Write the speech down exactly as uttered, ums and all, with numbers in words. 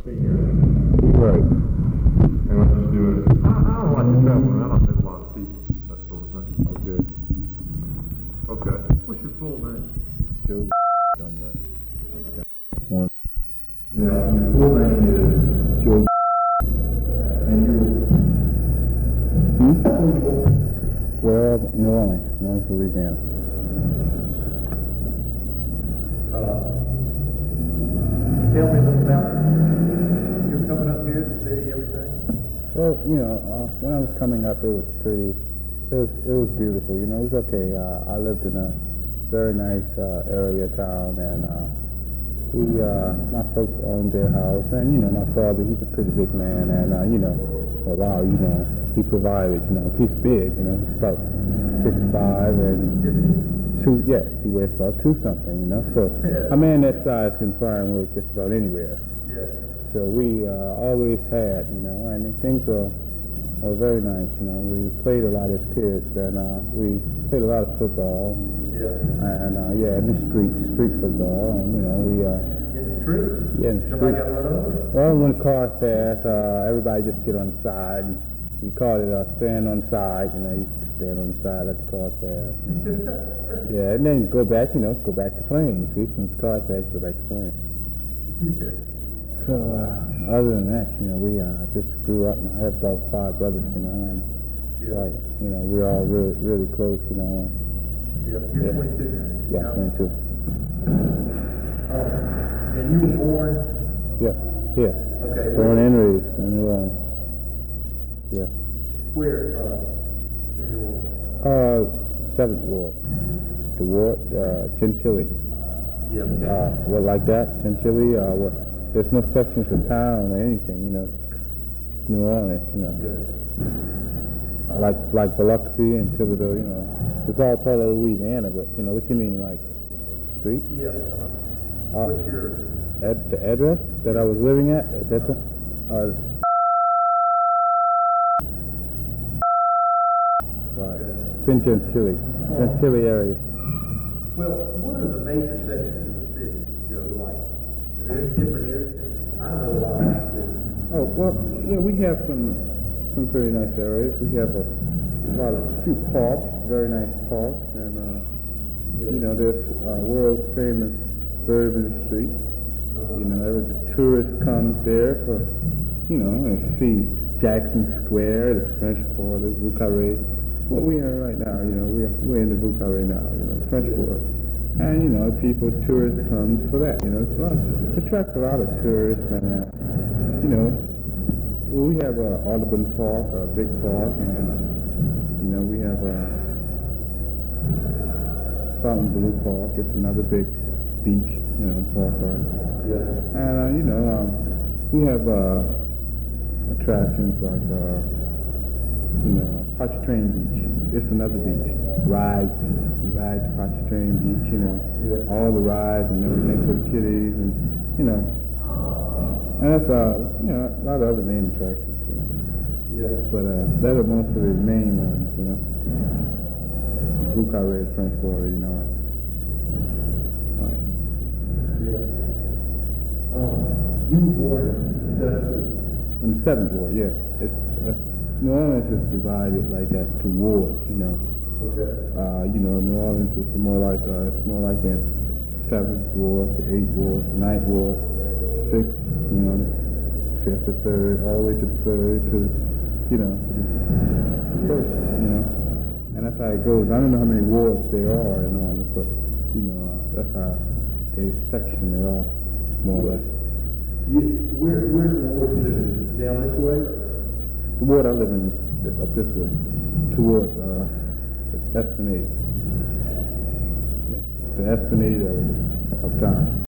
senior. Right. And let's just do it. I, I don't like to travel around. I meet a lot of people, that sort of thing. Okay. Okay. What's your full name? Joe somewhere. Yeah, your full name is Joe. and you Hmm? where you born? Well, New Orleans, New Orleans, Louisiana. Uh, tell me a little about you're coming up here, the city, everything. Well, you know, uh, when I was coming up, it was pretty, it was, it was beautiful, you know, it was okay. Uh, I lived in a very nice uh, area town, and uh, we, uh, my folks owned their house, and, you know, my father, he's a pretty big man, and, uh, you know, well, wow, you know, he provided, you know, he's big, you know, he's about six five, and two, yeah, he weighs about two something, you know, so Yeah. a man that size can fly and work just about anywhere. Yeah. So we uh, always had, you know, and things were, were very nice, you know. We played a lot as kids, and uh, we played a lot of football, Yeah. and uh, yeah, in the street, street football, and you know, we, uh, In the street? yeah, in the Somebody street. got run over? Well, when the cars pass, uh, everybody just get on the side. And we called it uh, stand on the side, you know, you stand on the side, let the cars pass. You know. Yeah, and then go back, you know, go back to playing. See, when the cars pass, go back to playing. Yeah. So, uh, other than that, you know, we uh, just grew up, and I have about five brothers, you know, and Yeah. like, you know, we're all really, really close, you know. Yeah. You're Yeah. twenty-two now. Yeah, twenty-two. Oh. And you were born? Yeah, yeah. Okay. Born where- and raised in New Orleans. Yeah. Where, uh, in New Orleans? Uh, seventh ward. The ward, uh, Chinchilli. Yeah. Uh, what, like that? Chinchilli, uh, what? There's no sections of town or anything, you know. New Orleans, you know. Yeah. Like, like Biloxi and Thibodeau, you know. It's all part of Louisiana, but, you know, what you mean, like, street? Yeah. Uh-huh. Uh, What's your, Ad, the address that I was living at, at that time? Uh, right. It's in Chantilly. Chantilly area. well, what are the major sections of the city, Joe, like? Are there any different areas? I know a lot about the city. Oh, well, yeah, we have some some pretty nice areas. We have a, lot of few parks, very nice parks, and, uh, you know, there's uh, world famous Bourbon Street. You know, every tourist comes there for, you know, to see Jackson Square, the French Quarter, Bucarest. What we are right now, you know, we're we're in the Bucarest now, you know, French Quarter, and you know, people, tourists comes for that. You know, it's a lot, it attracts a lot of tourists, and uh, you know, we have a uh, Audubon Park, a big park, and uh, you know, we have a Fontainebleau Park. It's another big beach, you know, park. Uh, Yeah. and, uh, you know, um, we have uh, attractions like, uh, you know, Pontchartrain Beach. It's another beach. Rides. We ride to Pontchartrain Beach, you know. Yeah. All the rides and everything for the kiddies, and, you know. And that's, uh, you know, a lot of other main attractions, you know. Yeah. But uh, that are most of the main ones, you know. Bucarest, French Quarter, you know. Right. Yeah. Um, you were born in seventy. In the seventh ward, yeah. It's, uh, New Orleans is divided like that to wards, you know. Okay. Uh, you know, New Orleans is more like uh, it's more like a seventh ward, the eighth ward, the ninth ward, sixth, you know, fifth, the third, all the way to the third, to you know, to the first, you know. And that's how it goes. I don't know how many wards there are in New Orleans, but you know, uh, that's how they section it off, more or less. You, where, where's the ward you live in? Down this way? The ward I live in is up this way, towards uh, the Esplanade. Yeah, the Esplanade area of town.